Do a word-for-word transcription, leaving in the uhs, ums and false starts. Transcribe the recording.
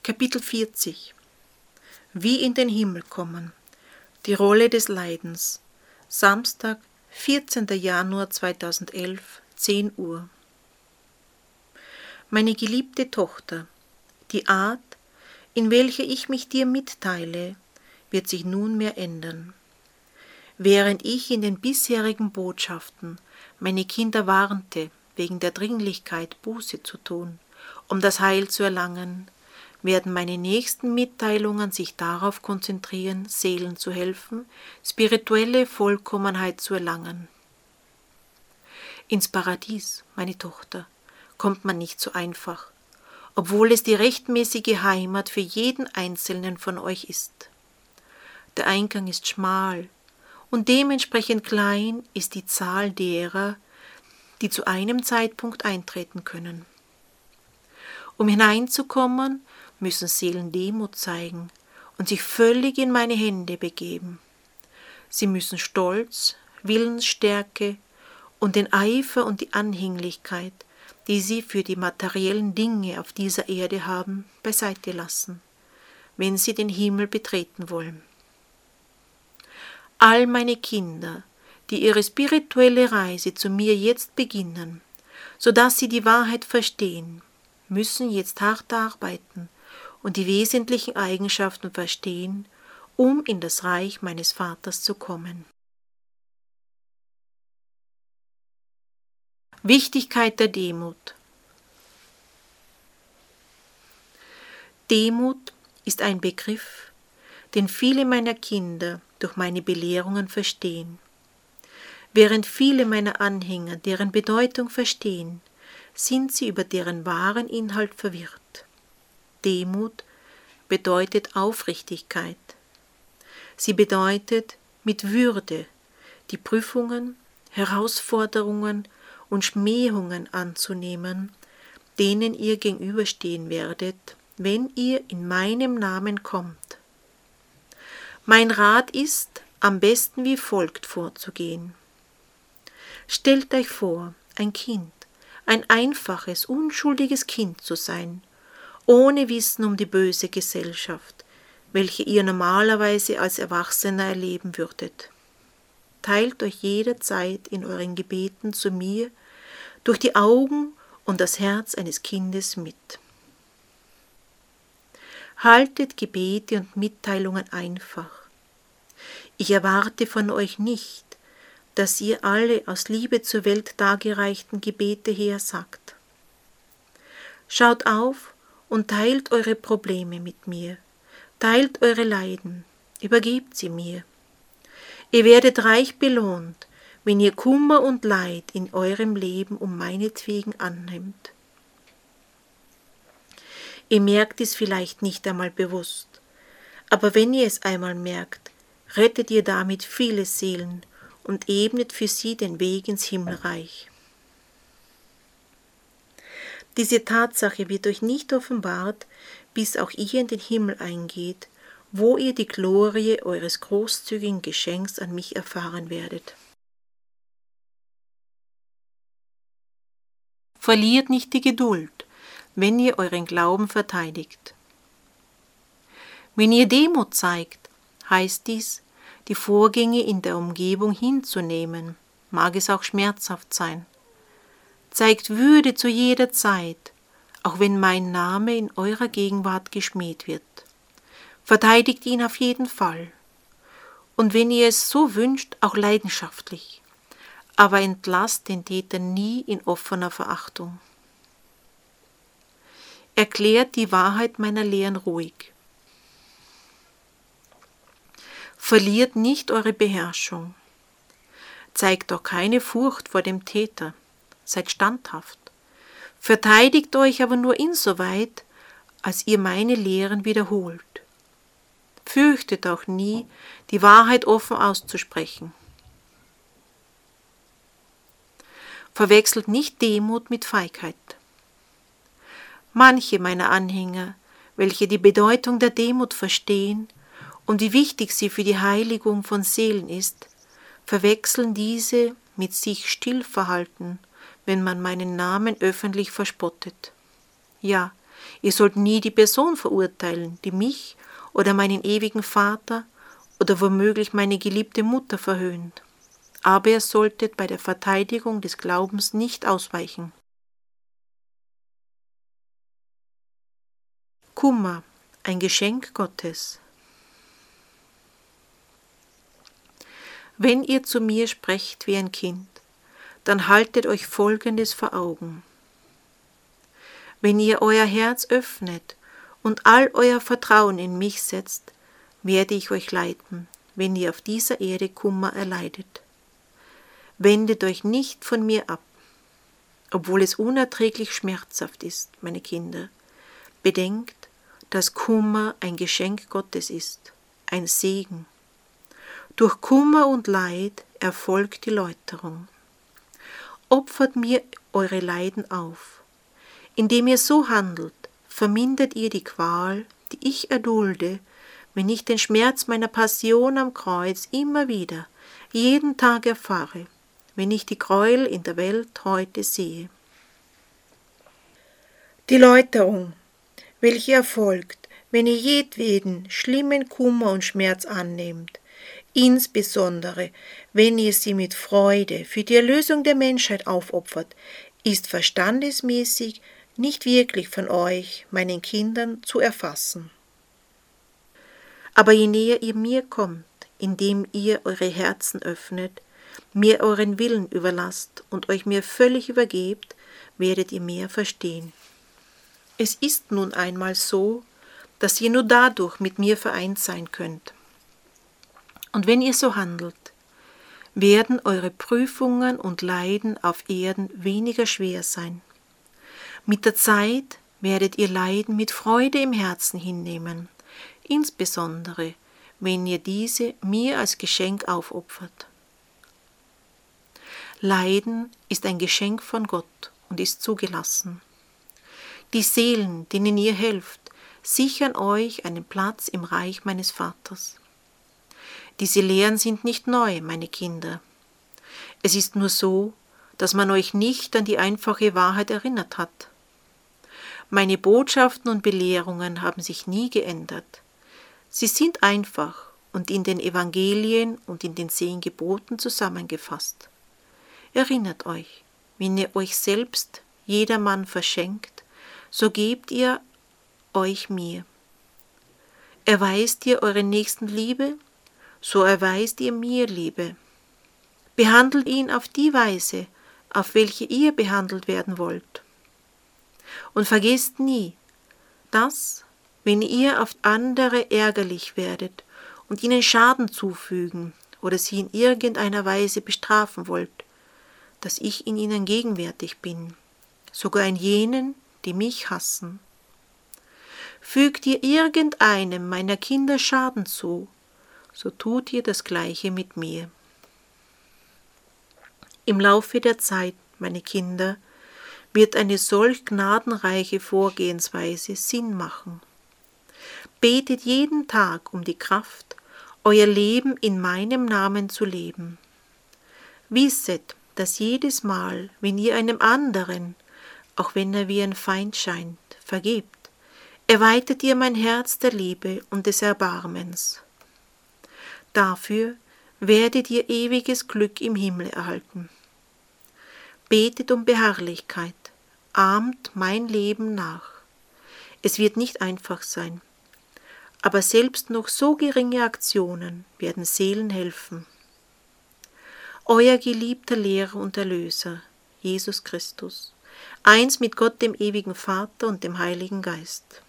Kapitel vierzig. Wie in den Himmel kommen. Die Rolle des Leidens. Samstag, vierzehnter Januar zweitausendelf, zehn Uhr. Meine geliebte Tochter, die Art, in welcher ich mich dir mitteile, wird sich nunmehr ändern. Während ich in den bisherigen Botschaften meine Kinder warnte, wegen der Dringlichkeit Buße zu tun, um das Heil zu erlangen, werden meine nächsten Mitteilungen sich darauf konzentrieren, Seelen zu helfen, spirituelle Vollkommenheit zu erlangen. Ins Paradies, meine Tochter, kommt man nicht so einfach, obwohl es die rechtmäßige Heimat für jeden Einzelnen von euch ist. Der Eingang ist schmal und dementsprechend klein ist die Zahl derer, die zu einem Zeitpunkt eintreten können. Um hineinzukommen, müssen Seelen Demut zeigen und sich völlig in meine Hände begeben. Sie müssen Stolz, Willensstärke und den Eifer und die Anhänglichkeit, die sie für die materiellen Dinge auf dieser Erde haben, beiseite lassen, wenn sie den Himmel betreten wollen. All meine Kinder, die ihre spirituelle Reise zu mir jetzt beginnen, so dass sie die Wahrheit verstehen, müssen jetzt hart arbeiten und die wesentlichen Eigenschaften verstehen, um in das Reich meines Vaters zu kommen. Wichtigkeit der Demut. Demut ist ein Begriff, den viele meiner Kinder durch meine Belehrungen verstehen. Während viele meiner Anhänger deren Bedeutung verstehen, sind sie über deren wahren Inhalt verwirrt. Demut bedeutet Aufrichtigkeit. Sie bedeutet mit Würde die Prüfungen, Herausforderungen und Schmähungen anzunehmen, denen ihr gegenüberstehen werdet, wenn ihr in meinem Namen kommt. Mein Rat ist, am besten wie folgt vorzugehen. Stellt euch vor, ein Kind, ein einfaches, unschuldiges Kind zu sein, ohne Wissen um die böse Gesellschaft, welche ihr normalerweise als Erwachsener erleben würdet. Teilt euch jederzeit in euren Gebeten zu mir durch die Augen und das Herz eines Kindes mit. Haltet Gebete und Mitteilungen einfach. Ich erwarte von euch nicht, dass ihr alle aus Liebe zur Welt dargereichten Gebete hersagt. Schaut auf und teilt eure Probleme mit mir, teilt eure Leiden, übergebt sie mir. Ihr werdet reich belohnt, wenn ihr Kummer und Leid in eurem Leben um meinetwegen annimmt. Ihr merkt es vielleicht nicht einmal bewusst, aber wenn ihr es einmal merkt, rettet ihr damit viele Seelen und ebnet für sie den Weg ins Himmelreich. Diese Tatsache wird euch nicht offenbart, bis auch ihr in den Himmel eingeht, wo ihr die Glorie eures großzügigen Geschenks an mich erfahren werdet. Verliert nicht die Geduld, wenn ihr euren Glauben verteidigt. Wenn ihr Demut zeigt, heißt dies, die Vorgänge in der Umgebung hinzunehmen, mag es auch schmerzhaft sein. Zeigt Würde zu jeder Zeit, auch wenn mein Name in eurer Gegenwart geschmäht wird. Verteidigt ihn auf jeden Fall. Und wenn ihr es so wünscht, auch leidenschaftlich. Aber entlasst den Täter nie in offener Verachtung. Erklärt die Wahrheit meiner Lehren ruhig. Verliert nicht eure Beherrschung. Zeigt auch keine Furcht vor dem Täter. Seid standhaft. Verteidigt euch aber nur insoweit, als ihr meine Lehren wiederholt. Fürchtet auch nie, die Wahrheit offen auszusprechen. Verwechselt nicht Demut mit Feigheit. Manche meiner Anhänger, welche die Bedeutung der Demut verstehen und wie wichtig sie für die Heiligung von Seelen ist, verwechseln diese mit sich still verhalten, wenn man meinen Namen öffentlich verspottet. Ja, Ihr sollt nie die Person verurteilen, die mich oder meinen ewigen Vater oder womöglich meine geliebte Mutter verhöhnt. Aber ihr solltet bei der Verteidigung des Glaubens nicht ausweichen. Kummer, ein Geschenk Gottes. Wenn ihr zu mir sprecht wie ein Kind, dann haltet euch Folgendes vor Augen. Wenn ihr euer Herz öffnet und all euer Vertrauen in mich setzt, werde ich euch leiten, wenn ihr auf dieser Erde Kummer erleidet. Wendet euch nicht von mir ab, obwohl es unerträglich schmerzhaft ist, meine Kinder. Bedenkt, dass Kummer ein Geschenk Gottes ist, ein Segen. Durch Kummer und Leid erfolgt die Läuterung. Opfert mir eure Leiden auf. Indem ihr so handelt, vermindert ihr die Qual, die ich erdulde, wenn ich den Schmerz meiner Passion am Kreuz immer wieder, jeden Tag erfahre, wenn ich die Gräuel in der Welt heute sehe. Die Läuterung, welche erfolgt, wenn ihr jedweden schlimmen Kummer und Schmerz annehmt, insbesondere wenn ihr sie mit Freude für die Erlösung der Menschheit aufopfert, ist verstandesmäßig nicht wirklich von euch, meinen Kindern, zu erfassen. Aber je näher ihr mir kommt, indem ihr eure Herzen öffnet, mir euren Willen überlasst und euch mir völlig übergebt, werdet ihr mehr verstehen. Es ist nun einmal so, dass ihr nur dadurch mit mir vereint sein könnt. Und wenn ihr so handelt, werden eure Prüfungen und Leiden auf Erden weniger schwer sein. Mit der Zeit werdet ihr Leiden mit Freude im Herzen hinnehmen, insbesondere wenn ihr diese mir als Geschenk aufopfert. Leiden ist ein Geschenk von Gott und ist zugelassen. Die Seelen, denen ihr helft, sichern euch einen Platz im Reich meines Vaters. Diese Lehren sind nicht neu, meine Kinder. Es ist nur so, dass man euch nicht an die einfache Wahrheit erinnert hat. Meine Botschaften und Belehrungen haben sich nie geändert. Sie sind einfach und in den Evangelien und in den zehn Geboten zusammengefasst. Erinnert euch, wenn ihr euch selbst jedermann verschenkt, so gebt ihr euch mir. Erweist ihr euren Nächsten Liebe, so erweist ihr mir Liebe. Behandelt ihn auf die Weise, auf welche ihr behandelt werden wollt. Und vergesst nie, dass, wenn ihr auf andere ärgerlich werdet und ihnen Schaden zufügen oder sie in irgendeiner Weise bestrafen wollt, dass ich in ihnen gegenwärtig bin, sogar in jenen, die mich hassen. Fügt ihr irgendeinem meiner Kinder Schaden zu, so tut ihr das Gleiche mit mir. Im Laufe der Zeit, meine Kinder, wird eine solch gnadenreiche Vorgehensweise Sinn machen. Betet jeden Tag um die Kraft, euer Leben in meinem Namen zu leben. Wisset, dass jedes Mal, wenn ihr einem anderen, auch wenn er wie ein Feind scheint, vergebt, erweitert ihr mein Herz der Liebe und des Erbarmens. Dafür werdet ihr ewiges Glück im Himmel erhalten. Betet um Beharrlichkeit, ahmt mein Leben nach. Es wird nicht einfach sein, aber selbst noch so geringe Aktionen werden Seelen helfen. Euer geliebter Lehrer und Erlöser, Jesus Christus, eins mit Gott dem ewigen Vater und dem Heiligen Geist.